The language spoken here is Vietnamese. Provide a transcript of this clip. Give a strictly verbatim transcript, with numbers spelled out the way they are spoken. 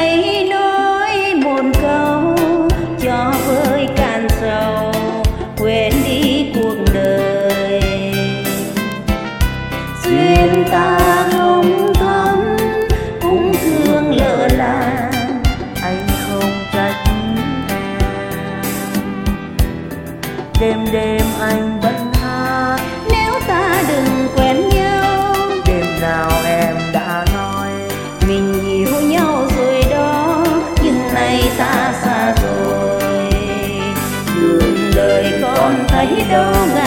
hãy nói một câu cho vơi cạn sầu, quên đi cuộc đời. Duyên ta không thắm cũng thương lỡ làng, anh không trách em. Đêm đêm anh vẫn hát, nếu ta đừng quen nhau. đêm nào em đã nói Mình hiểu nhau rồi đó, nhưng nay ta xa rồi. Đường đời còn thấy đâu ngàn